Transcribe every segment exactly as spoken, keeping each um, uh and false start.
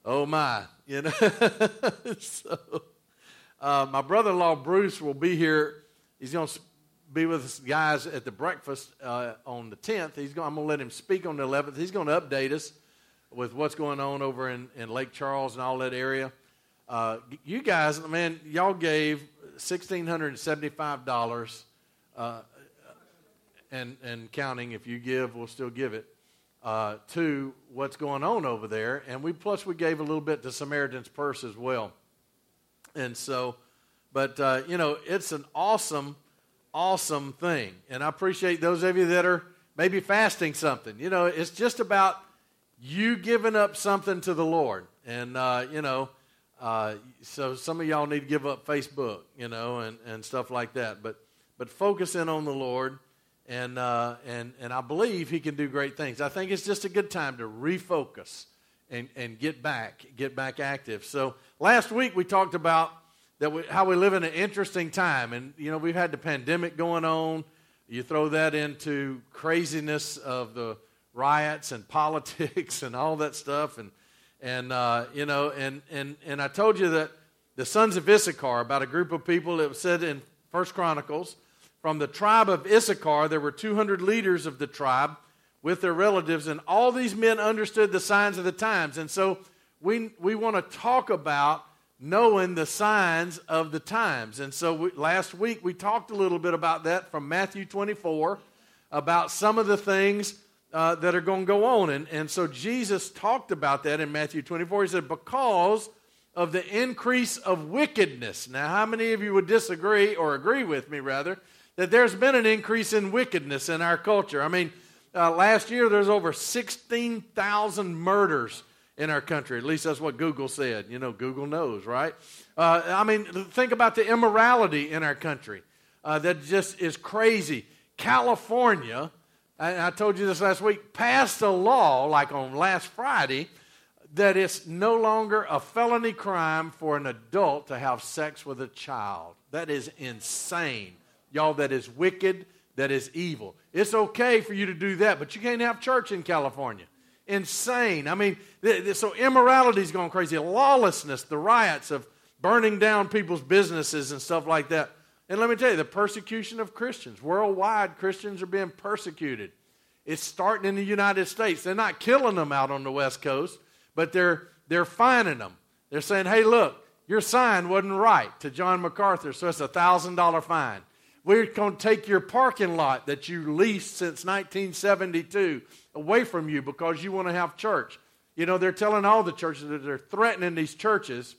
Oh my, you know. so, uh, my brother-in-law Bruce will be here. He's going to be with us guys at the breakfast uh, on the tenth. He's going. I'm going to let him speak on the eleventh. He's going to update us with what's going on over in, in Lake Charles and all that area. Uh, you guys, man, y'all gave one thousand six hundred seventy-five dollars uh, and and counting. If you give, we'll still give it. Uh, to what's going on over there, and we plus we gave a little bit to Samaritan's Purse as well, and so, but uh, you know, it's an awesome, awesome thing, and I appreciate those of you that are maybe fasting something. You know, it's just about you giving up something to the Lord, and uh, you know, uh, so some of y'all need to give up Facebook, you know, and, and stuff like that, but but focus in on the Lord. And uh, and and I believe he can do great things. I think it's just a good time to refocus and, and get back, get back active. So last week we talked about that we, how we live in an interesting time. And, you know, we've had the pandemic going on. You throw that into craziness of the riots and politics and all that stuff. And, and uh, you know, and, and, and I told you that the sons of Issachar, about a group of people, it was said in First Chronicles, from the tribe of Issachar, there were two hundred leaders of the tribe with their relatives, and all these men understood the signs of the times. And so we we want to talk about knowing the signs of the times. And so we, last week we talked a little bit about that from Matthew twenty-four, about some of the things uh, that are going to go on. And, and so Jesus talked about that in Matthew twenty-four. He said, because of the increase of wickedness. Now, how many of you would disagree, or agree with me rather, that there's been an increase in wickedness in our culture? I mean, uh, last year there's over sixteen thousand murders in our country. At least that's what Google said. You know, Google knows, right? Uh, I mean, think about the immorality in our country. Uh, that just is crazy. California, I, I told you this last week, passed a law, like on last Friday, that it's no longer a felony crime for an adult to have sex with a child. That is insane. Y'all, that is wicked, that is evil. It's okay for you to do that, but you can't have church in California. Insane. I mean, th- th- so immorality's going crazy. Lawlessness, the riots of burning down people's businesses and stuff like that. And let me tell you, the persecution of Christians. Worldwide, Christians are being persecuted. It's starting in the United States. They're not killing them out on the West Coast, but they're they're fining them. They're saying, hey, look, your sign wasn't right to John MacArthur, so it's a one thousand dollars fine. We're going to take your parking lot that you leased since nineteen seventy-two away from you because you want to have church. You know, they're telling all the churches that they're threatening these churches.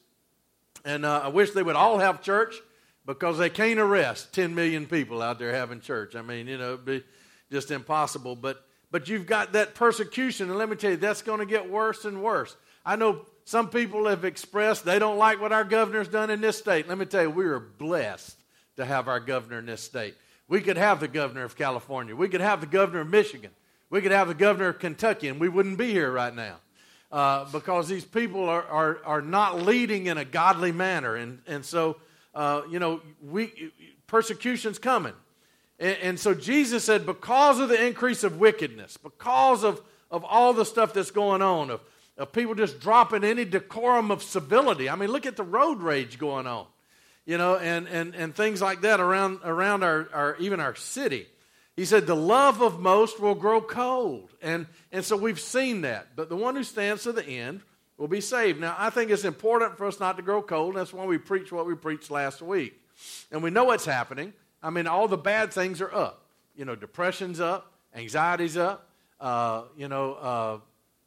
And uh, I wish they would all have church because they can't arrest ten million people out there having church. I mean, you know, it'd be just impossible. But but you've got that persecution, and let me tell you, that's going to get worse and worse. I know some people have expressed they don't like what our governor's done in this state. Let me tell you, we are blessed to have our governor in this state. We could have the governor of California. We could have the governor of Michigan. We could have the governor of Kentucky, and we wouldn't be here right now uh, because these people are, are are not leading in a godly manner. And and so, uh, you know, we persecution's coming. And, and so Jesus said, because of the increase of wickedness, because of, of all the stuff that's going on, of, of people just dropping any decorum of civility. I mean, look at the road rage going on. You know, and, and, and things like that around around our, our even our city. He said the love of most will grow cold. And, and so we've seen that. But the one who stands to the end will be saved. Now, I think it's important for us not to grow cold. That's why we preach what we preached last week. And we know what's happening. I mean, all the bad things are up. You know, depression's up, anxiety's up, uh, you know, uh,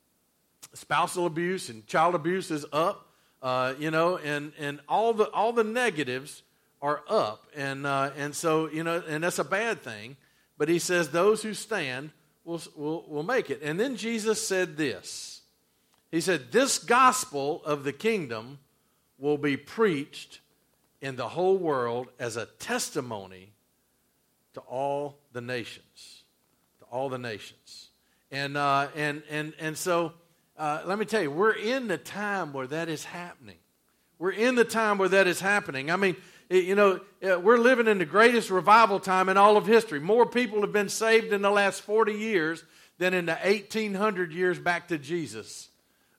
spousal abuse and child abuse is up. Uh, you know, and, and all the all the negatives are up, and uh, and so you know, and that's a bad thing. But he says those who stand will will will make it. And then Jesus said this. He said, "This gospel of the kingdom will be preached in the whole world as a testimony to all the nations, to all the nations." And uh, and and and so. Uh, let me tell you, we're in the time where that is happening. We're in the time where that is happening. I mean, you know, we're living in the greatest revival time in all of history. More people have been saved in the last forty years than in the eighteen hundred years back to Jesus.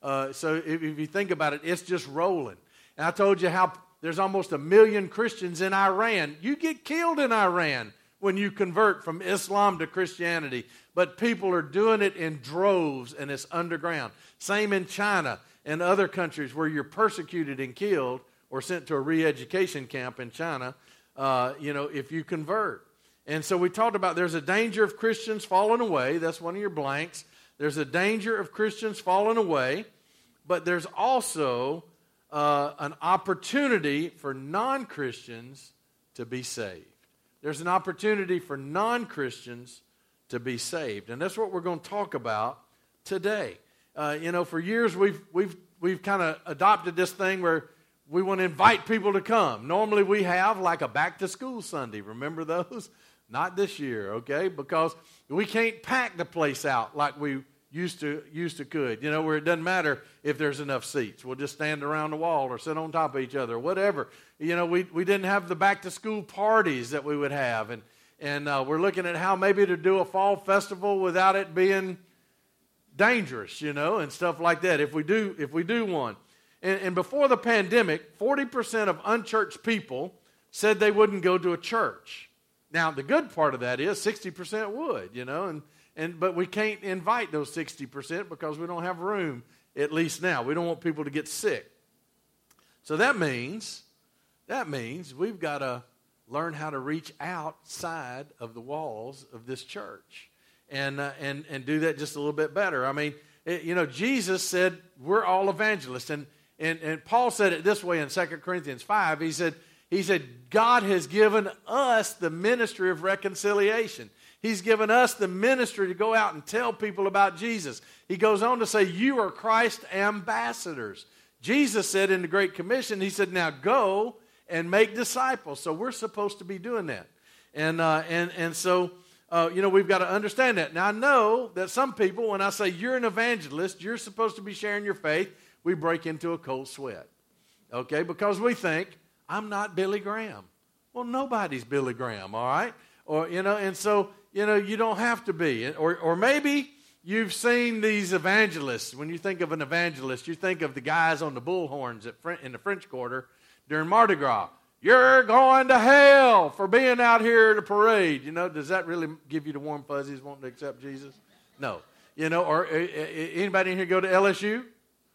Uh, so if, if you think about it, it's just rolling. And I told you how there's almost a million Christians in Iran. You get killed in Iran when you convert from Islam to Christianity. But people are doing it in droves, and it's underground. Same in China and other countries where you're persecuted and killed or sent to a re-education camp in China, uh, you know, if you convert. And so we talked about there's a danger of Christians falling away. That's one of your blanks. There's a danger of Christians falling away, but there's also uh, an opportunity for non-Christians to be saved. There's an opportunity for non-Christians to be saved, and that's what we're going to talk about today. Uh, you know, for years we've we've we've kind of adopted this thing where we want to invite people to come. Normally we have like a back to school Sunday. Remember those? Not this year, okay? Because we can't pack the place out like we used to used to could. You know, where it doesn't matter if there's enough seats. We'll just stand around the wall or sit on top of each other, or whatever. You know, we we didn't have the back to school parties that we would have, and and uh, we're looking at how maybe to do a fall festival without it being dangerous, you know, and stuff like that. If we do if we do one, and, and before the pandemic, forty percent of unchurched people said they wouldn't go to a church. Now, the good part of that is sixty percent would, you know, and, and but we can't invite those sixty percent because we don't have room, at least now. We don't want people to get sick. So that means, that means we've got to learn how to reach outside of the walls of this church and, uh, and, and do that just a little bit better. I mean, it, you know, Jesus said we're all evangelists, and, and, and Paul said it this way in Second Corinthians five. He said, He said, God has given us the ministry of reconciliation. He's given us the ministry to go out and tell people about Jesus. He goes on to say, you are Christ's ambassadors. Jesus said in the Great Commission, he said, now go and make disciples. So we're supposed to be doing that. And uh, and and so, uh, you know, we've got to understand that. Now, I know that some people, when I say you're an evangelist, you're supposed to be sharing your faith, we break into a cold sweat. Okay? Because we think, I'm not Billy Graham. Well, nobody's Billy Graham, all right? Or, you know, and so, you know, you don't have to be. Or, or maybe you've seen these evangelists. When you think of an evangelist, you think of the guys on the bullhorns at French, in the French Quarter during Mardi Gras. You're going to hell for being out here at a parade. You know, does that really give you the warm fuzzies wanting to accept Jesus? No. You know, or uh, anybody in here go to L S U?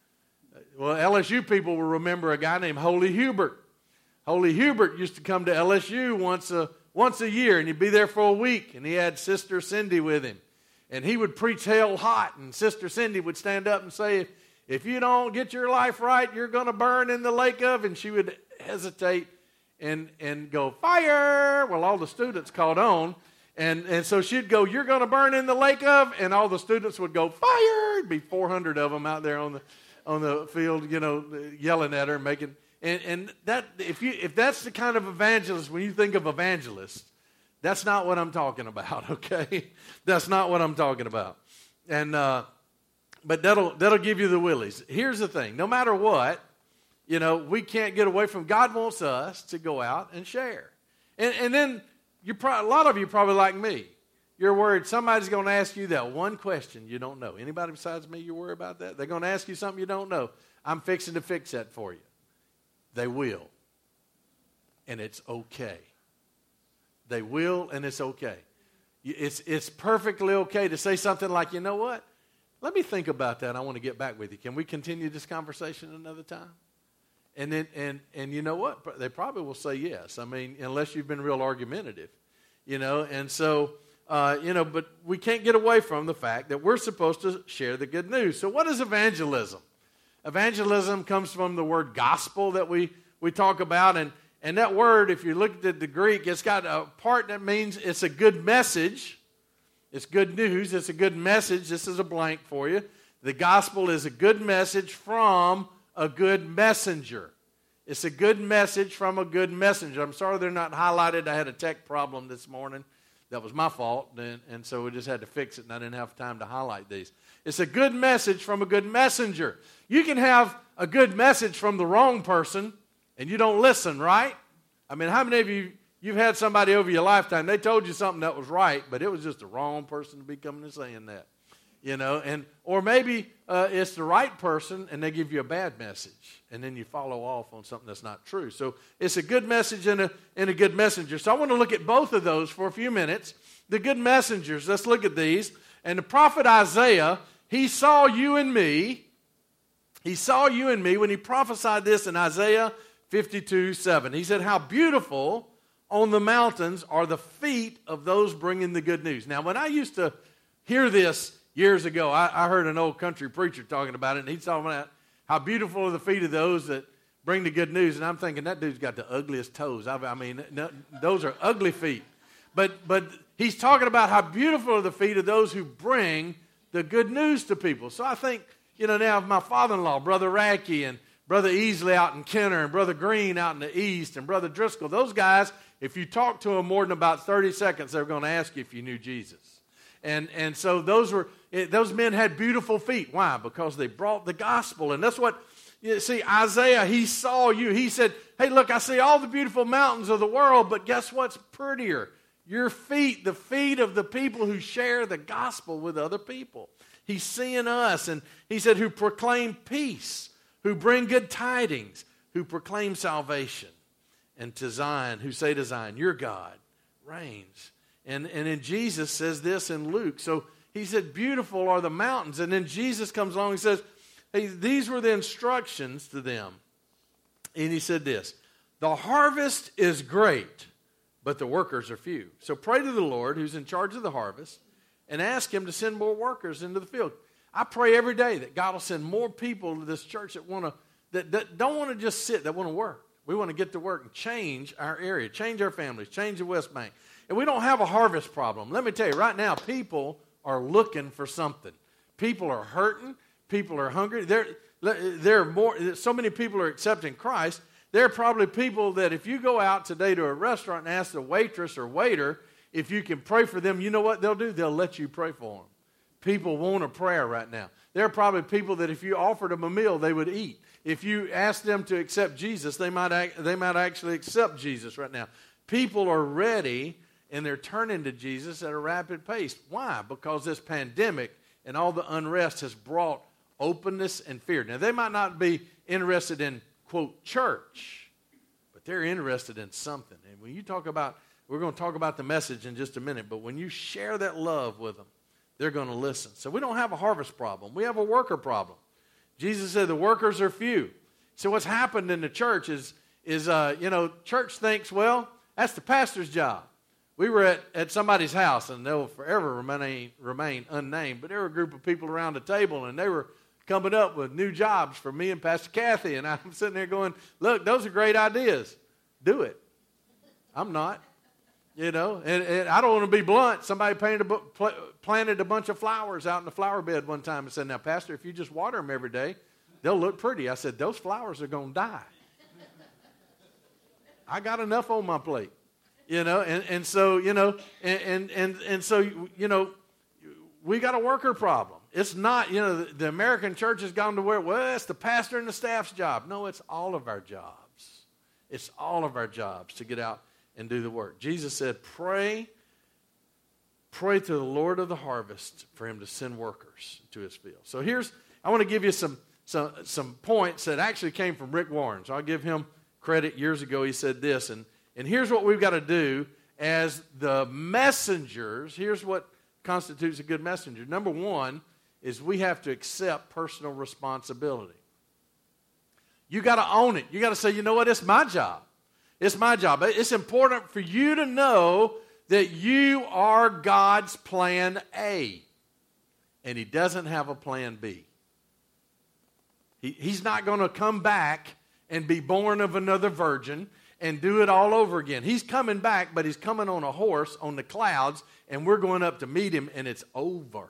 Well, L S U people will remember a guy named Holy Hubert. Holy Hubert used to come to L S U once a, once a year, and he'd be there for a week, and he had Sister Cindy with him. And he would preach hell hot, and Sister Cindy would stand up and say, if, if you don't get your life right, you're going to burn in the lake of, and she would hesitate and, and go, fire! Well, all the students caught on, and, and so she'd go, you're going to burn in the lake of, and all the students would go, fire! It'd be four hundred of them out there on the, on the field, you know, yelling at her, making... And, and that if you if that's the kind of evangelist, when you think of evangelist, that's not what I'm talking about, okay? That's not what I'm talking about. And uh, but that'll that'll give you the willies. Here's the thing: no matter what, you know, we can't get away from. God wants us to go out and share. And and then you pro- a lot of you probably like me. You're worried somebody's going to ask you that one question you don't know. Anybody besides me, you worry about that? They're going to ask you something you don't know. I'm fixing to fix that for you. They will, and it's okay. They will, and it's okay. It's, it's perfectly okay to say something like, you know what? Let me think about that. I want to get back with you. Can we continue this conversation another time? And then, and and you know what? They probably will say yes. I mean, unless you've been real argumentative, you know. And so, uh, you know, but we can't get away from the fact that we're supposed to share the good news. So what is evangelism? Evangelism comes from the word gospel that we, we talk about. And, and that word, if you look at the Greek, it's got a part that means it's a good message. It's good news. It's a good message. This is a blank for you. The gospel is a good message from a good messenger. It's a good message from a good messenger. I'm sorry they're not highlighted. I had a tech problem this morning. That was my fault, and, and so we just had to fix it, and I didn't have time to highlight these. It's a good message from a good messenger. You can have a good message from the wrong person, and you don't listen, right? I mean, how many of you, you've had somebody over your lifetime, they told you something that was right, but it was just the wrong person to be coming and saying that. you know, and or maybe uh, it's the right person and they give you a bad message, and then you follow off on something that's not true. So it's a good message and a, and a good messenger. So I want to look at both of those for a few minutes. The good messengers, let's look at these. And the prophet Isaiah, he saw you and me. He saw you and me when he prophesied this in Isaiah fifty-two seven. He said, how beautiful on the mountains are the feet of those bringing the good news. Now, when I used to hear this years ago, I, I heard an old country preacher talking about it, and he's talking about how beautiful are the feet of those that bring the good news. And I'm thinking, that dude's got the ugliest toes. I, I mean, no, those are ugly feet. But, but he's talking about how beautiful are the feet of those who bring the good news to people. So I think, you know, now my father-in-law, Brother Racky, and Brother Easley out in Kenner, and Brother Green out in the east, and Brother Driscoll, those guys, if you talk to them more than about thirty seconds, they're going to ask you if you knew Jesus. And and so those were those men had beautiful feet. Why? Because they brought the gospel. And that's what, you see, Isaiah, he saw you. He said, hey, look, I see all the beautiful mountains of the world, but guess what's prettier? Your feet, the feet of the people who share the gospel with other people. He's seeing us, and he said, who proclaim peace, who bring good tidings, who proclaim salvation. And to Zion, who say to Zion, your God reigns. And, and then Jesus says this in Luke. So he said, beautiful are the mountains. And then Jesus comes along and says, hey, these were the instructions to them. And he said this, the harvest is great, but the workers are few. So pray to the Lord, who's in charge of the harvest, and ask him to send more workers into the field. I pray every day that God will send more people to this church that want to, that, that don't want to just sit, that want to work. We want to get to work and change our area, change our families, change the West Bank. And we don't have a harvest problem. Let me tell you, right now, people are looking for something. People are hurting. People are hungry. There, there are more, so many people are accepting Christ. There are probably people that if you go out today to a restaurant and ask the waitress or waiter if you can pray for them, you know what they'll do? They'll let you pray for them. People want a prayer right now. There are probably people that if you offered them a meal, they would eat. If you ask them to accept Jesus, they might they might actually accept Jesus right now. People are ready, and they're turning to Jesus at a rapid pace. Why? Because this pandemic and all the unrest has brought openness and fear. Now, they might not be interested in, quote, church, but they're interested in something. And when you talk about, we're going to talk about the message in just a minute, but when you share that love with them, they're going to listen. So we don't have a harvest problem. We have a worker problem. Jesus said the workers are few. So what's happened in the church is, is uh, you know, church thinks, well, that's the pastor's job. We were at, at somebody's house, and they'll forever remain, remain unnamed, but there were a group of people around the table, and they were coming up with new jobs for me and Pastor Kathy, and I'm sitting there going, look, those are great ideas. Do it. I'm not. You know, and, and I don't want to be blunt. Somebody painted a bu- pl- planted a bunch of flowers out in the flower bed one time and said, now, Pastor, if you just water them every day, they'll look pretty. I said, those flowers are going to die. I got enough on my plate, you know, and, and so, you know, and, and, and, and so, you know, we got a worker problem. It's not, you know, the, the American church has gone to where, well, it's the pastor and the staff's job. No, it's all of our jobs. It's all of our jobs to get out and do the work. Jesus said, pray, pray to the Lord of the harvest for him to send workers to his field. So here's, I want to give you some, some, some points that actually came from Rick Warren. So I'll give him credit. Years ago he said this, and, and here's what we've got to do as the messengers. Here's what constitutes a good messenger. Number one is we have to accept personal responsibility. You got to own it. You got to say, you know what, it's my job. It's my job. It's important for you to know that you are God's plan A. And he doesn't have a plan B. He, he's not going to come back and be born of another virgin and do it all over again. He's coming back, but he's coming on a horse on the clouds, and we're going up to meet him, and it's over.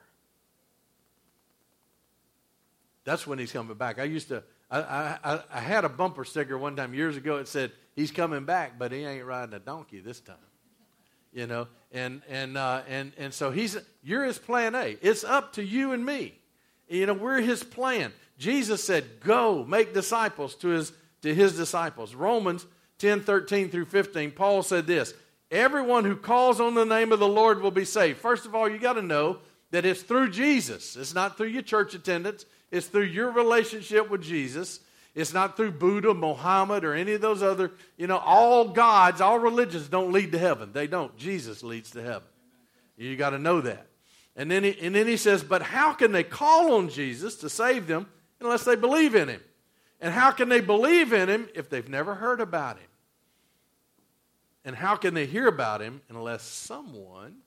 That's when he's coming back. I used to, I, I, I had a bumper sticker one time years ago. It said, he's coming back, but he ain't riding a donkey this time. You know, and and uh, and and so he's you're his plan A. It's up to you and me. You know, we're his plan. Jesus said, "Go make disciples to his to his disciples." Romans ten thirteen through fifteen. Paul said this: "Everyone who calls on the name of the Lord will be saved." First of all, you got to know that it's through Jesus. It's not through your church attendance. It's through your relationship with Jesus. It's not through Buddha, Muhammad, or any of those other, you know, all gods, all religions don't lead to heaven. They don't. Jesus leads to heaven. You got to know that. And then, he, and then he says, but how can they call on Jesus to save them unless they believe in him? And how can they believe in him if they've never heard about him? And how can they hear about him unless someone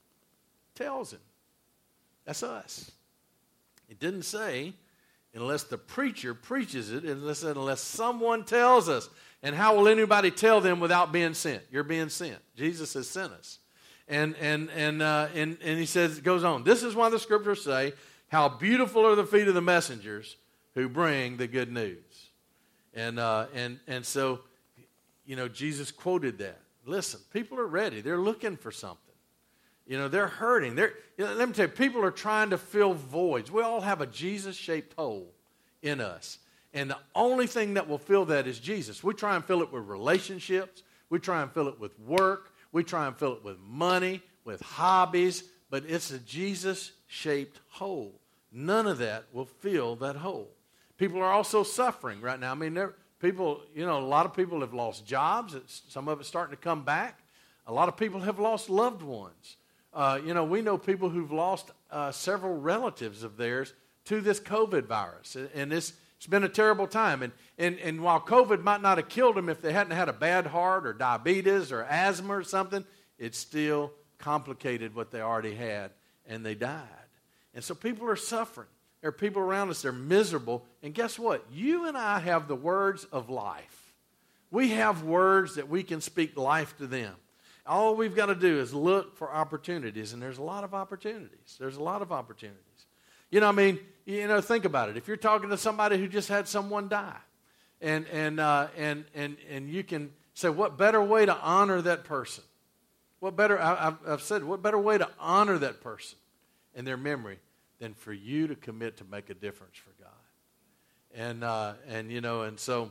tells him? That's us. It didn't say unless the preacher preaches it, unless, unless someone tells us. And how will anybody tell them without being sent? You're being sent. Jesus has sent us. And and and uh, and and he says, it goes on. This is why the scriptures say, how beautiful are the feet of the messengers who bring the good news. And uh, and and so, you know, Jesus quoted that. Listen, people are ready. They're looking for something. You know, they're hurting. They're, you know, let me tell you, people are trying to fill voids. We all have a Jesus-shaped hole in us. And the only thing that will fill that is Jesus. We try and fill it with relationships. We try and fill it with work. We try and fill it with money, with hobbies. But it's a Jesus-shaped hole. None of that will fill that hole. People are also suffering right now. I mean, people, you know, a lot of people have lost jobs. It's, some of it's starting to come back. A lot of people have lost loved ones. Uh, you know, we know people who've lost uh, several relatives of theirs to this COVID virus. And it's, it's been a terrible time. And, and, and while COVID might not have killed them if they hadn't had a bad heart or diabetes or asthma or something, it still complicated what they already had, and they died. And so people are suffering. There are people around us, they're miserable. And guess what? You and I have the words of life. We have words that we can speak life to them. All we've got to do is look for opportunities, and there's a lot of opportunities. There's a lot of opportunities. You know, I mean, you know, think about it. If you're talking to somebody who just had someone die, and and uh, and and and you can say, what better way to honor that person? What better? I, I've, I've said, what better way to honor that person and their memory than for you to commit to make a difference for God? And uh, and you know, and so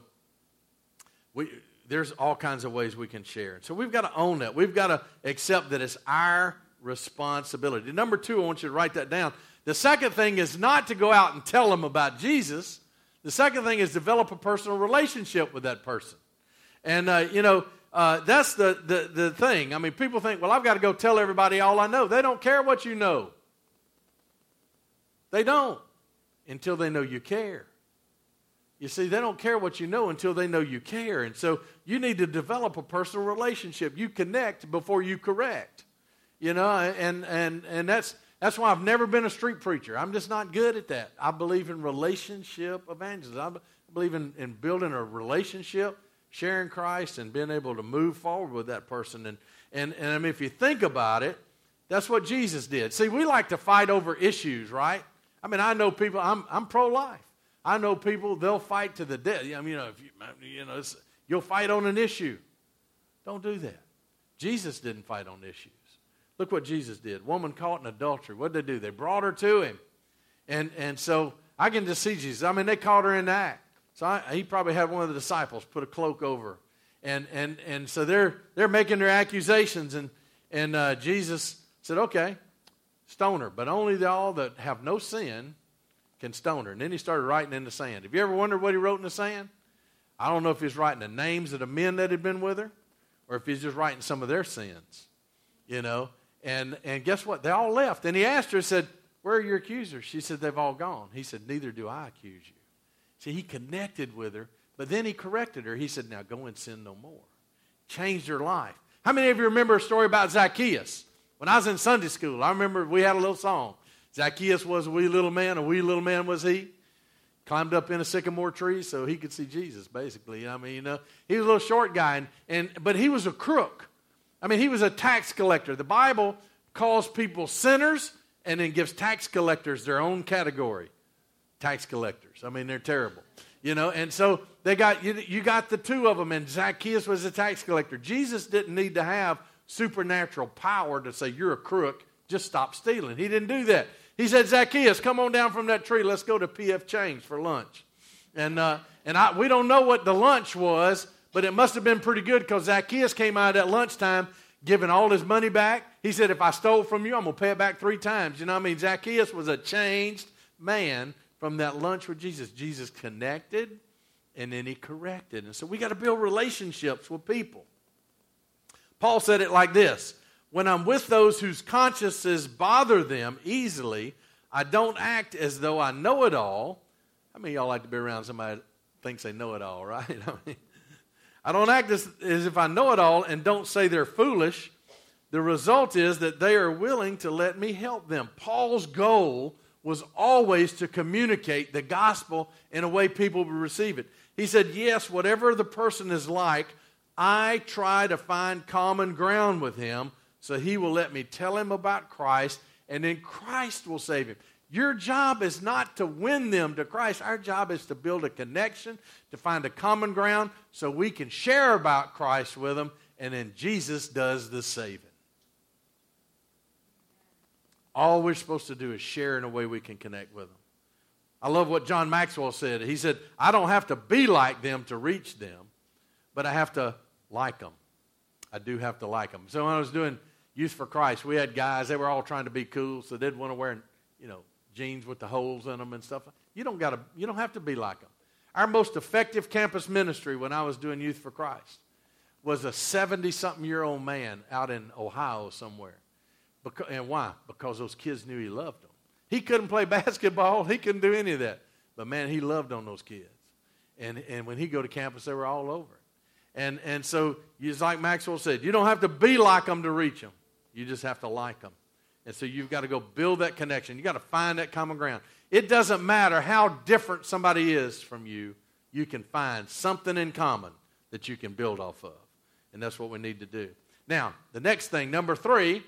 we. There's all kinds of ways we can share. So we've got to own that. We've got to accept that it's our responsibility. Number two, I want you to write that down. The second thing is not to go out and tell them about Jesus. The second thing is develop a personal relationship with that person. And, uh, you know, uh, that's the, the, the thing. I mean, people think, well, I've got to go tell everybody all I know. They don't care what you know. They don't until they know you care. You see, they don't care what you know until they know you care. And so you need to develop a personal relationship. You connect before you correct. You know, and and and that's that's why I've never been a street preacher. I'm just not good at that. I believe in relationship evangelism. I believe in, in building a relationship, sharing Christ, and being able to move forward with that person. And, and, and I mean, if you think about it, that's what Jesus did. See, we like to fight over issues, right? I mean, I know people, I'm, I'm pro-life. I know people, they'll fight to the death. I mean, you know, if you, you know, it's, you'll fight on an issue. Don't do that. Jesus didn't fight on issues. Look what Jesus did. Woman caught in adultery. What did they do? They brought her to him. And and so I can just see Jesus. I mean, they caught her in the act. So I, he probably had one of the disciples put a cloak over her. And and and so they're they're making their accusations. And, and uh, Jesus said, okay, stone her. But only the, all that have no sin can stone her. And then he started writing in the sand. Have you ever wondered what he wrote in the sand? I don't know if he's writing the names of the men that had been with her or if he's just writing some of their sins, you know. And and guess what? They all left. And he asked her, said, where are your accusers? She said, they've all gone. He said, neither do I accuse you. See, he connected with her, but then he corrected her. He said, now go and sin no more. Changed her life. How many of you remember a story about Zacchaeus? When I was in Sunday school, I remember we had a little song. Zacchaeus was a wee little man, a wee little man was he. Climbed up in a sycamore tree so he could see Jesus, basically. I mean, you know, he was a little short guy, and, and but he was a crook. I mean, he was a tax collector. The Bible calls people sinners and then gives tax collectors their own category. Tax collectors. I mean, they're terrible. You know, and so they got you, you got the two of them, and Zacchaeus was a tax collector. Jesus didn't need to have supernatural power to say, you're a crook, just stop stealing. He didn't do that. He said, Zacchaeus, come on down from that tree. Let's go to P F Chang's for lunch. And uh, and I, we don't know what the lunch was, but it must have been pretty good because Zacchaeus came out at lunchtime giving all his money back, He said, if I stole from you, I'm going to pay it back three times. You know what I mean? Zacchaeus was a changed man from that lunch with Jesus. Jesus connected, and then he corrected. And so we got to build relationships with people. Paul said it like this: when I'm with those whose consciences bother them easily, I don't act as though I know it all. How many of y'all like to be around somebody that thinks they know it all, right? I mean, I don't act as, as if I know it all and don't say they're foolish. The result is that they are willing to let me help them. Paul's goal was always to communicate the gospel in a way people would receive it. He said, yes, whatever the person is like, I try to find common ground with him so he will let me tell him about Christ, and then Christ will save him. Your job is not to win them to Christ. Our job is to build a connection, to find a common ground so we can share about Christ with them, and then Jesus does the saving. All we're supposed to do is share in a way we can connect with them. I love what John Maxwell said. He said, I don't have to be like them to reach them, but I have to like them. I do have to like them. So when I was doing Youth for Christ, we had guys, they were all trying to be cool, so they didn't want to wear, you know, jeans with the holes in them and stuff. You don't got to, you don't have to be like them. Our most effective campus ministry when I was doing Youth for Christ was a seventy-something-year-old man out in Ohio somewhere. Because, and why? Because those kids knew he loved them. He couldn't play basketball. He couldn't do any of that. But, man, he loved on those kids. And and when he go to campus, they were all over it. And, and so, just like Maxwell said, you don't have to be like them to reach them. You just have to like them. And so you've got to go build that connection. You've got to find that common ground. It doesn't matter how different somebody is from you. You can find something in common that you can build off of. And that's what we need to do. Now, the next thing, number three,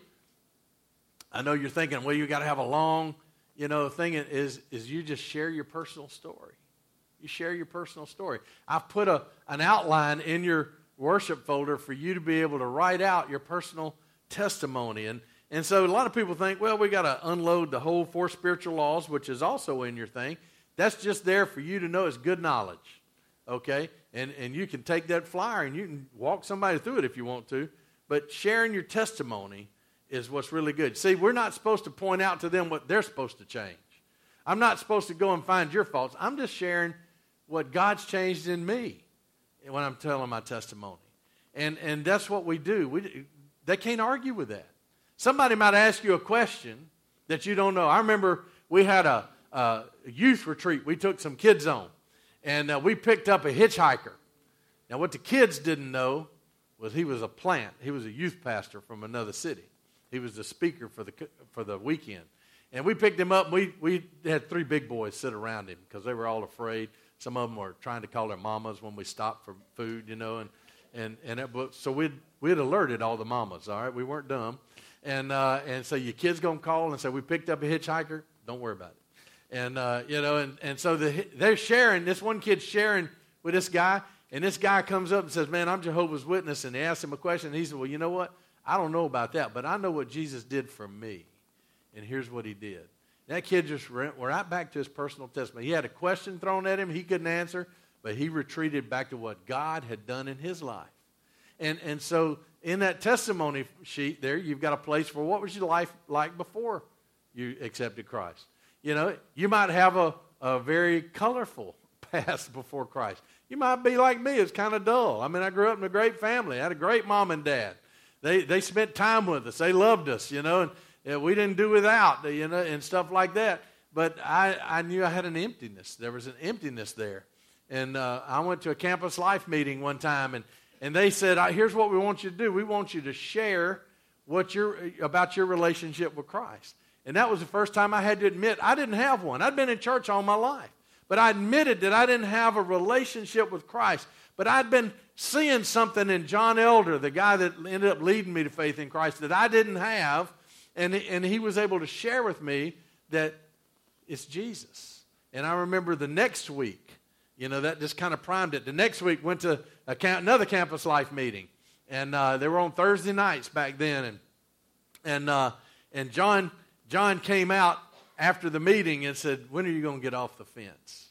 I know you're thinking, well, you got to have a long, you know, thing is, is you just share your personal story. You share your personal story. I've put a, an outline in your worship folder for you to be able to write out your personal testimony. And And so a lot of people think, well, we got to unload the whole four spiritual laws, which is also in your thing. That's just there for you to know it's good knowledge, okay? And and you can take that flyer and you can walk somebody through it if you want to. But sharing your testimony is what's really good. See, we're not supposed to point out to them what they're supposed to change. I'm not supposed to go and find your faults. I'm just sharing what God's changed in me when I'm telling my testimony. And and that's what we do. We They can't argue with that. Somebody might ask you a question that you don't know. I remember we had a, a youth retreat we took some kids on, and uh, we picked up a hitchhiker. Now, what the kids didn't know was he was a plant. He was a youth pastor from another city. He was the speaker for the for the weekend. And we picked him up, and we, we had three big boys sit around him because they were all afraid. Some of them were trying to call their mamas when we stopped for food, you know. And, and, and it, so we'd, we'd alerted all the mamas, all right? We weren't dumb. And uh, and so your kid's going to call and say, we picked up a hitchhiker. Don't worry about it. And, uh, you know, and, and so the, they're sharing. This one kid's sharing with this guy. And this guy comes up and says, man, I'm Jehovah's Witness. And they asked him a question. And he said, well, you know what? I don't know about that, but I know what Jesus did for me. And here's what he did. That kid just went right back to his personal testimony. He had a question thrown at him he couldn't answer, but he retreated back to what God had done in his life. And and so in that testimony sheet there, you've got a place for what was your life like before you accepted Christ. You know, you might have a, a very colorful past before Christ. You might be like me. It's kind of dull. I mean, I grew up in a great family. I had a great mom and dad. They they spent time with us. They loved us, you know, and yeah, we didn't do without, you know, and stuff like that. But I, I knew I had an emptiness. There was an emptiness there. And uh, I went to a campus life meeting one time, and, and they said, here's what we want you to do. We want you to share what you're, about your relationship with Christ. And that was the first time I had to admit I didn't have one. I'd been in church all my life. But I admitted that I didn't have a relationship with Christ. But I'd been seeing something in John Elder, the guy that ended up leading me to faith in Christ, that I didn't have. And, and he was able to share with me that it's Jesus. And I remember the next week, you know, that just kind of primed it. The next week went to a camp, another campus life meeting. And uh, they were on Thursday nights back then. And and uh, and John John came out after the meeting and said, when are you going to get off the fence?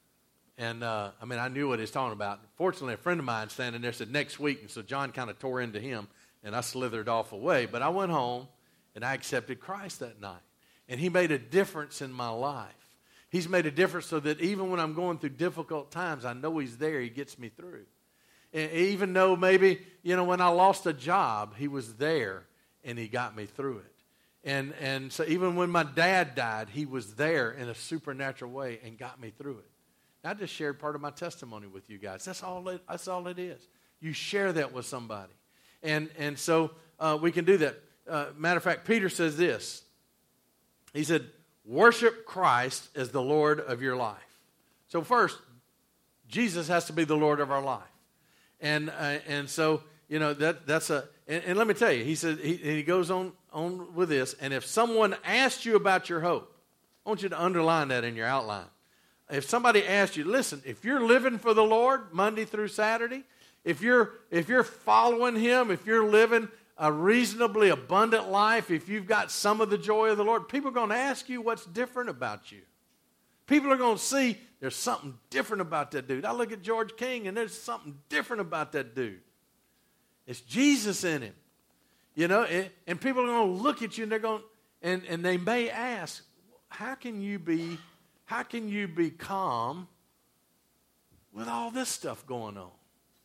And, uh, I mean, I knew what he was talking about. Fortunately, a friend of mine standing there said next week. And so John kind of tore into him. and I slithered off away. But I went home, and I accepted Christ that night. And he made a difference in my life. He's made a difference so that even when I'm going through difficult times, I know he's there. He gets me through. And even though maybe, you know, when I lost a job, he was there, and he got me through it. And and so even when my dad died, he was there in a supernatural way and got me through it. I just shared part of my testimony with you guys. That's all it, that's all it is. You share that with somebody. And, and so uh, we can do that. Uh, matter of fact, Peter says this. He said, worship Christ as the Lord of your life. So first, Jesus has to be the Lord of our life. And uh, and so, you know, that that's a, and, and let me tell you, he said, he, he goes on, on with this, and if someone asks you about your hope, I want you to underline that in your outline. If somebody asks you, listen, if you're living for the Lord Monday through Saturday, if you're if you're following him, if you're living a reasonably abundant life, if you've got some of the joy of the Lord, people are going to ask you what's different about you. People are going to see there's something different about that dude. I look at George King, and there's something different about that dude. It's Jesus in him. You know, and, and people are going to look at you, and they're going, and, and they may ask, how can you be, how can you be calm with all this stuff going on?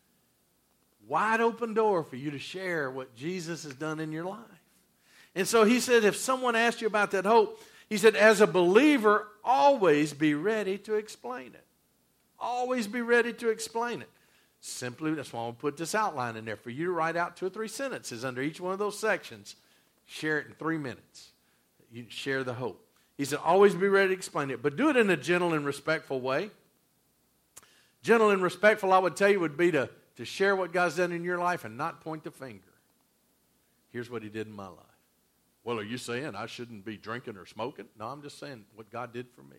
Wide open door for you to share what Jesus has done in your life. And so he said, if someone asks you about that hope, he said, as a believer, always be ready to explain it. Always be ready to explain it. Simply, that's why I put this outline in there for you to write out two or three sentences under each one of those sections. Share it in three minutes. You share the hope. He said, always be ready to explain it, but do it in a gentle and respectful way. Gentle and respectful, I would tell you, would be to, to share what God's done in your life and not point the finger. Here's what he did in my life. Well, are you saying I shouldn't be drinking or smoking? No, I'm just saying what God did for me.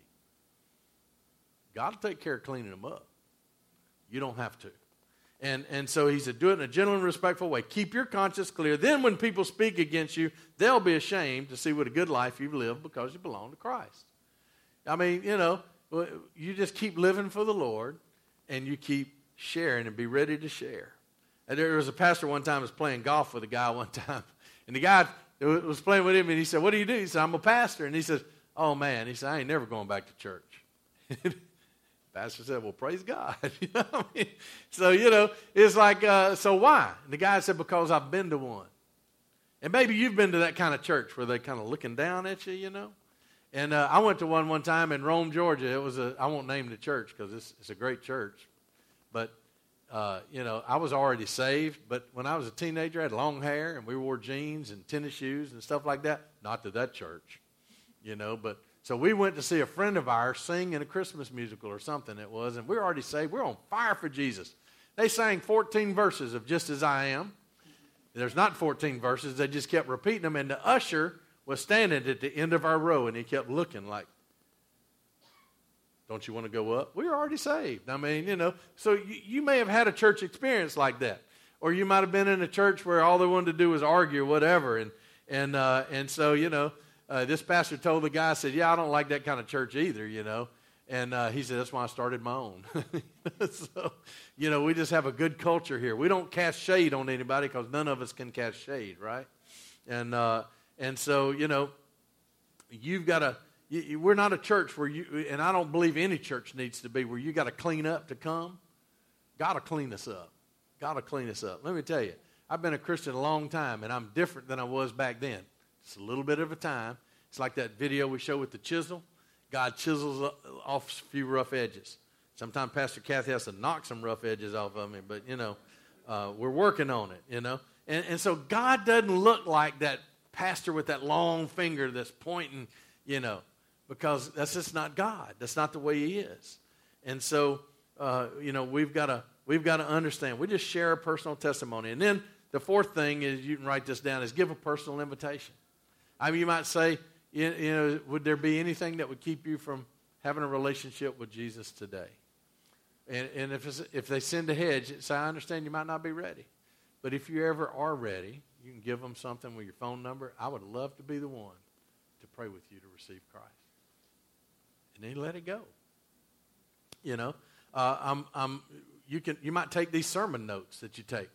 God will take care of cleaning them up. You don't have to. And, and so he said, do it in a gentle and respectful way. Keep your conscience clear. Then when people speak against you, they'll be ashamed to see what a good life you've lived because you belong to Christ. I mean, you know, you just keep living for the Lord, and you keep sharing and be ready to share. And there was a pastor one time who was playing golf with a guy one time, and the guy was playing with him, and he said, what do you do? He said, I'm a pastor. And he says, oh, man. He said, I ain't never going back to church. Pastor said, well, praise God. You know what I mean? So, you know, it's like, uh, so why? And the guy said, because I've been to one. And maybe you've been to that kind of church where they're kind of looking down at you, you know. And uh, I went to one one time in Rome, Georgia. It was a, I won't name the church because it's, it's a great church. But, uh, you know, I was already saved. But when I was a teenager, I had long hair, and we wore jeans and tennis shoes and stuff like that. Not to that church, you know, but. So we went to see a friend of ours sing in a Christmas musical or something it was, and we were already saved. We were on fire for Jesus. They sang fourteen verses of Just As I Am. There's not fourteen verses. They just kept repeating them, and the usher was standing at the end of our row, and he kept looking like, don't you want to go up? We were already saved. I mean, you know, so you, you may have had a church experience like that, or you might have been in a church where all they wanted to do was argue or whatever, and, and, uh, and so, you know, Uh, this pastor told the guy, said, yeah, I don't like that kind of church either, you know. And uh, he said, that's why I started my own. So, you know, we just have a good culture here. We don't cast shade on anybody because none of us can cast shade, right? And uh, and so, you know, you've got to, you, we're not a church where you, and I don't believe any church needs to be, where you got to clean up to come. Got to clean us up. Got to clean us up. Let me tell you, I've been a Christian a long time, and I'm different than I was back then. It's a little bit of a time. It's like that video we show with the chisel. God chisels off a few rough edges. Sometimes Pastor Kathy has to knock some rough edges off of me, but, you know, uh, we're working on it, you know. And, and so God doesn't look like that pastor with that long finger that's pointing, you know, because that's just not God. That's not the way he is. And so, uh, you know, we've got to we've got to understand. We just share a personal testimony. And then the fourth thing is, you can write this down, is give a personal invitation. I mean, you might say, you, you know, would there be anything that would keep you from having a relationship with Jesus today? And, and if it's, if they send a hedge, say, I understand you might not be ready. But if you ever are ready, you can give them something with your phone number. I would love to be the one to pray with you to receive Christ. And then let it go. You know, uh, I'm, I'm, you can, you might take these sermon notes that you take.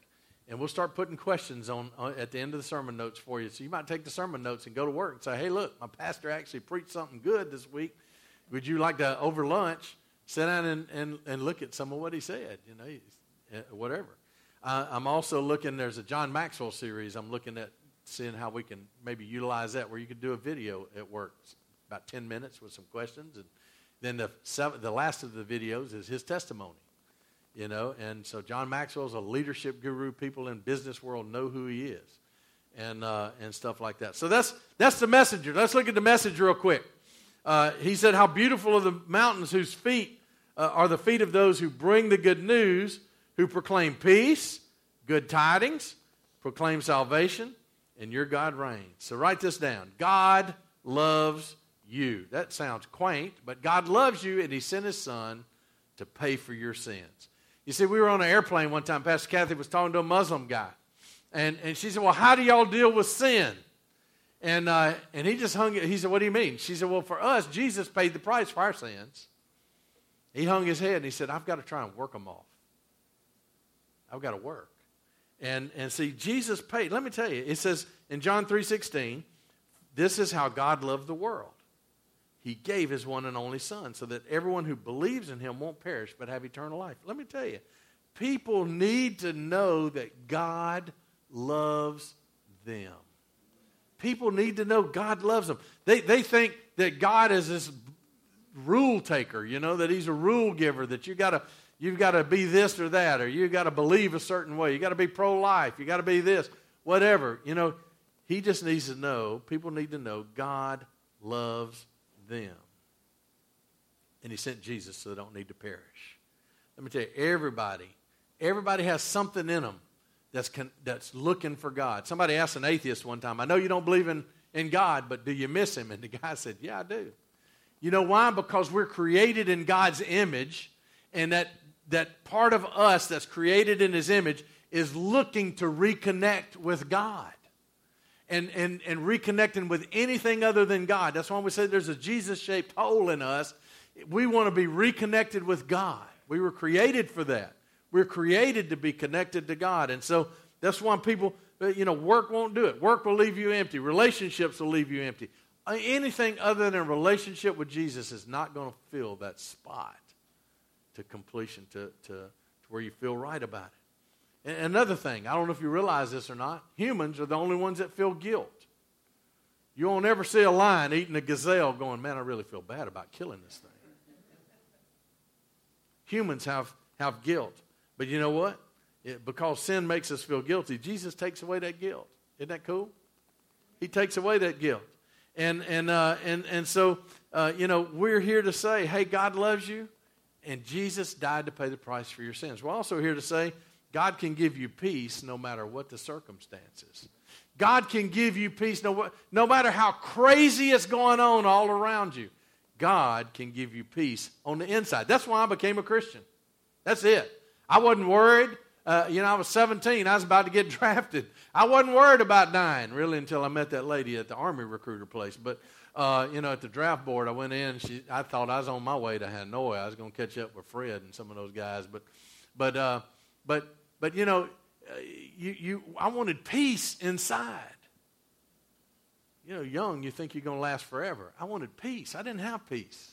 And we'll start putting questions on, on at the end of the sermon notes for you. So you might take the sermon notes and go to work and say, hey, look, my pastor actually preached something good this week. Would you like to, over lunch, sit down and, and, and look at some of what he said, you know, whatever. Uh, I'm also looking, there's a John Maxwell series. I'm looking at seeing how we can maybe utilize that where you could do a video at work, about ten minutes with some questions. And then the seven, the last of the videos is his testimony. You know, and so John Maxwell's a leadership guru. People in business world know who he is, and uh, and stuff like that. So that's that's the messenger. Let's look at the message real quick. Uh, he said, "How beautiful are the mountains whose feet uh, are the feet of those who bring the good news, who proclaim peace, good tidings, proclaim salvation, and your God reigns." So write this down. God loves you. That sounds quaint, but God loves you, and He sent His Son to pay for your sins. You see, we were on an airplane one time. Pastor Kathy was talking to a Muslim guy. And, and she said, well, how do y'all deal with sin? And uh, and he just hung, he said, what do you mean? She said, well, for us, Jesus paid the price for our sins. He hung his head and he said, I've got to try and work them off. I've got to work. And, and see, Jesus paid. Let me tell you, it says in John three sixteen, this is how God loved the world. He gave His one and only Son so that everyone who believes in Him won't perish but have eternal life. Let me tell you, people need to know that God loves them. People need to know God loves them. They, they think that God is this rule taker, you know, that He's a rule giver, that you gotta, you've got to be this or that, or you've got to believe a certain way. You've got to be pro-life. You've got to be this, whatever. You know, He just needs to know, people need to know God loves them. And He sent Jesus so they don't need to perish. Let me tell you, everybody, everybody has something in them that's con, that's looking for God. Somebody asked an atheist one time, I know you don't believe in, in God, but do you miss Him? And the guy said, yeah, I do. You know why? Because we're created in God's image, and that, that part of us that's created in His image is looking to reconnect with God. And, and, and reconnecting with anything other than God. That's why we say there's a Jesus-shaped hole in us. We want to be reconnected with God. We were created for that. We're created to be connected to God. And so that's why people, you know, work won't do it. Work will leave you empty. Relationships will leave you empty. Anything other than a relationship with Jesus is not going to fill that spot to completion, to, to, to where you feel right about it. Another thing, I don't know if you realize this or not, humans are the only ones that feel guilt. You won't ever see a lion eating a gazelle going, man, I really feel bad about killing this thing. Humans have, have guilt. But you know what? It, because sin makes us feel guilty, Jesus takes away that guilt. Isn't that cool? He takes away that guilt. And, and, uh, and, and so, uh, you know, we're here to say, hey, God loves you, and Jesus died to pay the price for your sins. We're also here to say, God can give you peace no matter what the circumstances. God can give you peace no, no matter how crazy it's going on all around you. God can give you peace on the inside. That's why I became a Christian. That's it. I wasn't worried. Uh, you know, I was seventeen. I was about to get drafted. I wasn't worried about dying, really, until I met that lady at the Army recruiter place. But, uh, you know, at the draft board, I went in. She, I thought I was on my way to Hanoi. I was going to catch up with Fred and some of those guys. But, but, uh, but, but you know, uh, you, you, I wanted peace inside. You know, young, you think you're going to last forever. I wanted peace. I didn't have peace.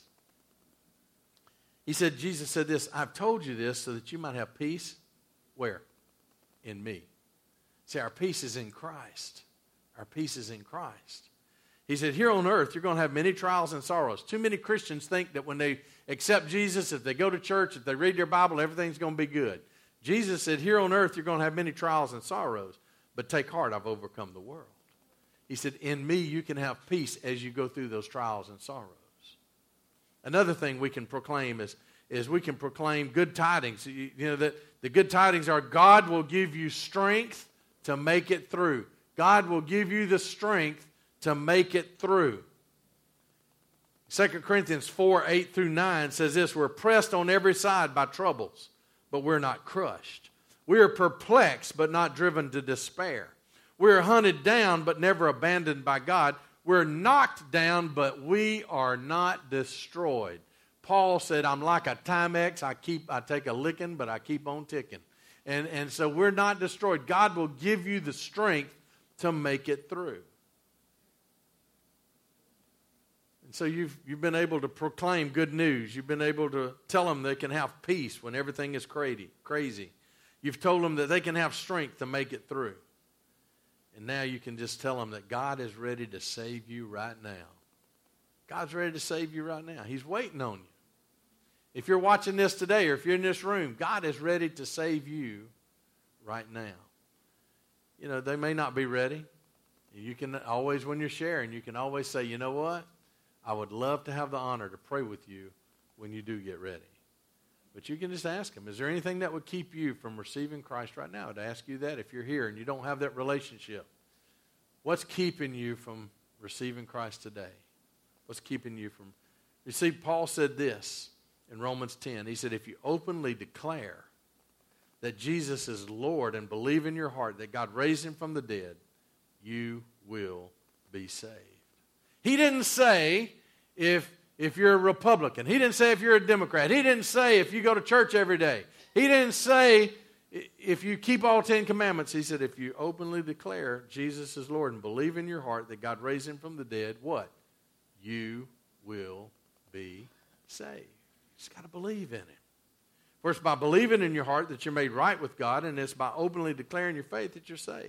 He said, Jesus said this, I've told you this so that you might have peace. Where? In me. See, our peace is in Christ. Our peace is in Christ. He said, here on earth, you're going to have many trials and sorrows. Too many Christians think that when they accept Jesus, if they go to church, if they read their Bible, everything's going to be good. Jesus said, here on earth, you're going to have many trials and sorrows, but take heart, I've overcome the world. He said, in me, you can have peace as you go through those trials and sorrows. Another thing we can proclaim is, is we can proclaim good tidings. You, you know, that the good tidings are God will give you strength to make it through. God will give you the strength to make it through. Second Corinthians four, eight through nine says this, we're pressed on every side by troubles, but we're not crushed. We are perplexed, but not driven to despair. We're hunted down, but never abandoned by God. We're knocked down, but we are not destroyed. Paul said, I'm like a Timex. I keep, I take a licking, but I keep on ticking. And, and so we're not destroyed. God will give you the strength to make it through. And so you've, you've been able to proclaim good news. You've been able to tell them they can have peace when everything is crazy. crazy. You've told them that they can have strength to make it through. And now you can just tell them that God is ready to save you right now. God's ready to save you right now. He's waiting on you. If you're watching this today or if you're in this room, God is ready to save you right now. You know, they may not be ready. You can always, when you're sharing, you can always say, you know what? I would love to have the honor to pray with you when you do get ready. But you can just ask him, is there anything that would keep you from receiving Christ right now? I'd ask you that if you're here and you don't have that relationship. What's keeping you from receiving Christ today? What's keeping you from? You see, Paul said this in Romans ten. He said, if you openly declare that Jesus is Lord and believe in your heart that God raised him from the dead, you will be saved. He didn't say if, if you're a Republican. He didn't say if you're a Democrat. He didn't say if you go to church every day. He didn't say if you keep all Ten Commandments. He said if you openly declare Jesus is Lord and believe in your heart that God raised him from the dead, what? You will be saved. You just got to believe in it. First, by believing in your heart that you're made right with God, and it's by openly declaring your faith that you're saved.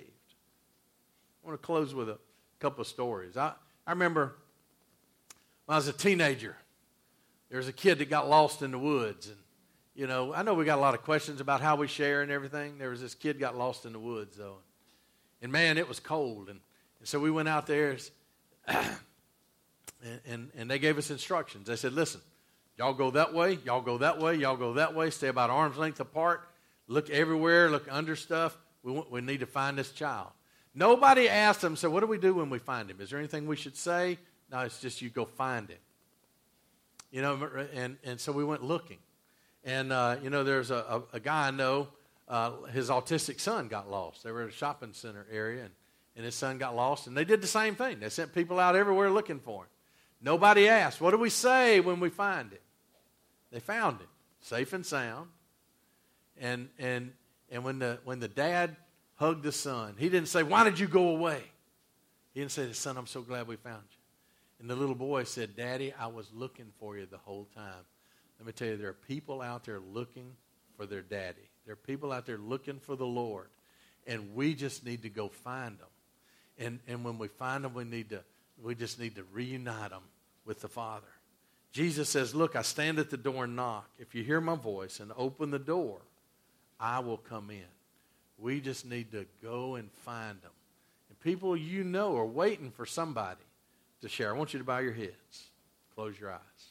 I want to close with a couple of stories. I, I remember when I was a teenager, there was a kid that got lost in the woods. And, you know, I know we got a lot of questions about how we share and everything. There was this kid got lost in the woods, though. And, man, it was cold. And, and so we went out there, and, and, and they gave us instructions. They said, listen, y'all go that way, y'all go that way, y'all go that way. Stay about arm's length apart. Look everywhere, look under stuff. We, want, we need to find this child. Nobody asked them, so what do we do when we find him? Is there anything we should say? No, it's just you go find him. You know, and, and so we went looking. And, uh, you know, there's a, a, a guy I know, uh, his autistic son got lost. They were at a shopping center area, and, and his son got lost. And they did the same thing. They sent people out everywhere looking for him. Nobody asked, what do we say when we find him? They found him, safe and sound. And and and when the when the dad hugged the son, he didn't say, why did you go away? He didn't say, son, I'm so glad we found you. And the little boy said, Daddy, I was looking for you the whole time. Let me tell you, there are people out there looking for their daddy. There are people out there looking for the Lord. And we just need to go find them. And and when we find them, we need to we just need to reunite them with the Father. Jesus says, look, I stand at the door and knock. If you hear my voice and open the door, I will come in. We just need to go and find them. And people you know are waiting for somebody to share. I want you to bow your heads. Close your eyes.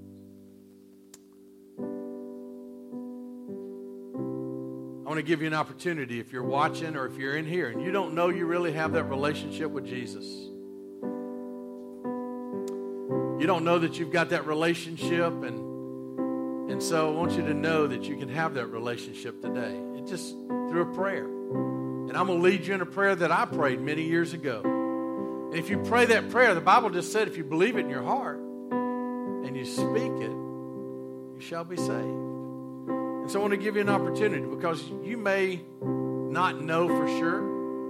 I want to give you an opportunity if you're watching or if you're in here and you don't know you really have that relationship with Jesus. You don't know that you've got that relationship, and and so I want you to know that you can have that relationship today. It just through a prayer. And I'm going to lead you in a prayer that I prayed many years ago. And if you pray that prayer, the Bible just said if you believe it in your heart and you speak it, you shall be saved. And so I want to give you an opportunity because you may not know for sure.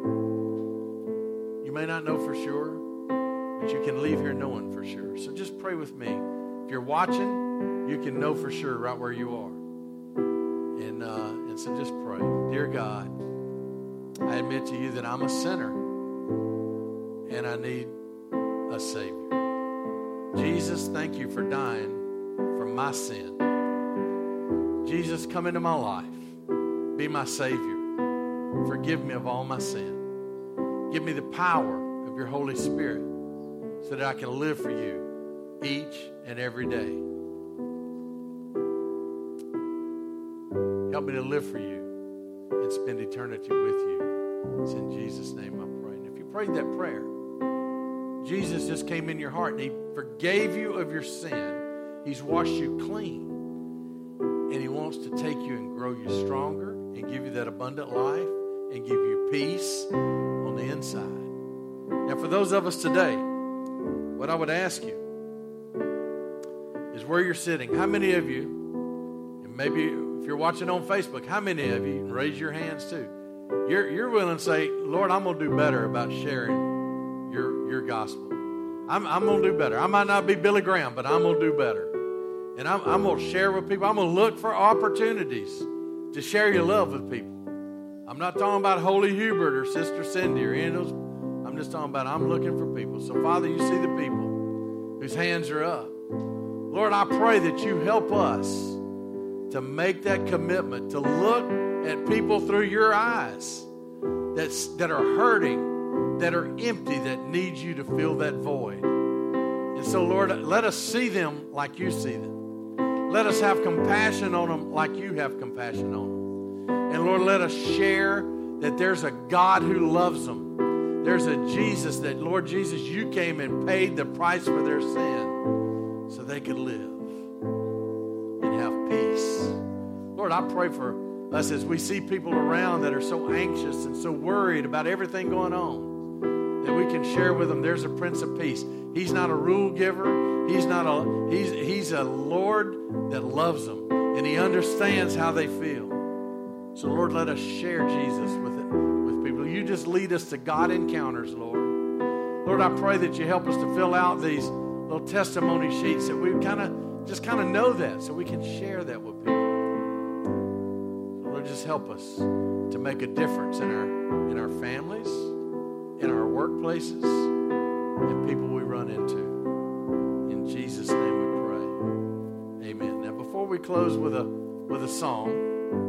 You may not know for sure. But you can leave here knowing for sure. So just pray with me. If you're watching, you can know for sure right where you are. And, uh, and so just pray. Dear God, I admit to you that I'm a sinner and I need a Savior. Jesus, thank you for dying for my sin. Jesus, come into my life. Be my Savior. Forgive me of all my sin. Give me the power of your Holy Spirit so that I can live for you each and every day. Help me to live for you and spend eternity with you. It's in Jesus' name I pray. And if you prayed that prayer, Jesus just came in your heart and he forgave you of your sin. He's washed you clean. And he wants to take you and grow you stronger and give you that abundant life and give you peace on the inside. Now, for those of us today, what I would ask you is where you're sitting. How many of you, and maybe if you're watching on Facebook, how many of you, raise your hands too, you're, you're willing to say, Lord, I'm going to do better about sharing your, your gospel. I'm, I'm going to do better. I might not be Billy Graham, but I'm going to do better. And I'm, I'm going to share with people. I'm going to look for opportunities to share your love with people. I'm not talking about Holy Hubert or Sister Cindy or any of those. I'm just talking about I'm looking for people. So, Father, you see the people whose hands are up. Lord, I pray that you help us to make that commitment, to look at people through your eyes that's, that are hurting, that are empty, that need you to fill that void. And so, Lord, let us see them like you see them. Let us have compassion on them like you have compassion on them. And Lord, let us share that there's a God who loves them. There's a Jesus that, Lord Jesus, you came and paid the price for their sin so they could live and have peace. Lord, I pray for us as we see people around that are so anxious and so worried about everything going on, that we can share with them there's a Prince of Peace. He's not a rule giver. He's not a he's he's a Lord that loves them, and he understands how they feel. So, Lord, let us share Jesus with it, with people. You just lead us to God encounters, Lord. Lord, I pray that you help us to fill out these little testimony sheets that we kind of just kind of know that, so we can share that with people. So, Lord, just help us to make a difference in our in our families, in our workplaces, and people we run into. In Jesus' name we pray. Amen. Now, before we close with a with a song,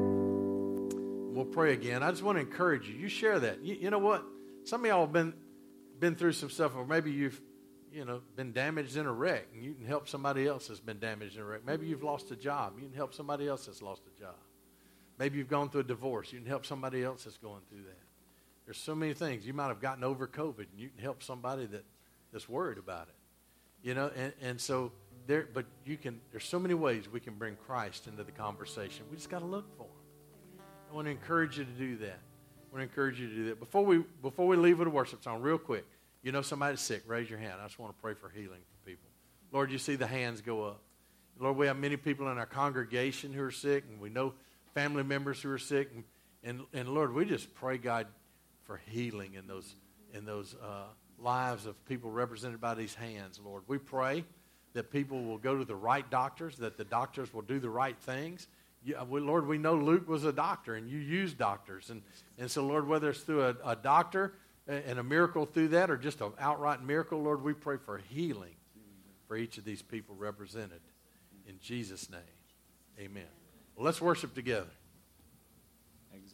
we'll pray again. I just want to encourage you. You share that. You, you know what? Some of y'all have been been through some stuff, or maybe you've you know been damaged in a wreck, and you can help somebody else that's been damaged in a wreck. Maybe you've lost a job. You can help somebody else that's lost a job. Maybe you've gone through a divorce. You can help somebody else that's going through that. There's so many things. You might have gotten over COVID, and you can help somebody that, that's worried about it. You know, and, and so there. But you can. There's so many ways we can bring Christ into the conversation. We just got to look for him. I want to encourage you to do that. I want to encourage you to do that. Before we before we leave with a worship song, real quick, you know somebody's sick, raise your hand. I just want to pray for healing for people. Lord, you see the hands go up. Lord, we have many people in our congregation who are sick, and we know family members who are sick. And, and, and Lord, we just pray, God, for healing in those, in those uh, lives of people represented by these hands, Lord. We pray that people will go to the right doctors, that the doctors will do the right things. Yeah, we, Lord, we know Luke was a doctor, and you use doctors. And, and so, Lord, whether it's through a, a doctor and a miracle through that or just an outright miracle, Lord, we pray for healing for each of these people represented. In Jesus' name, amen. Well, let's worship together. Exit.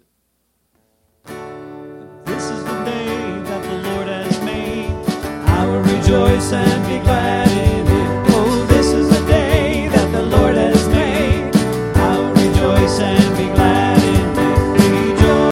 This is the day that the Lord has made. I will rejoice and be glad.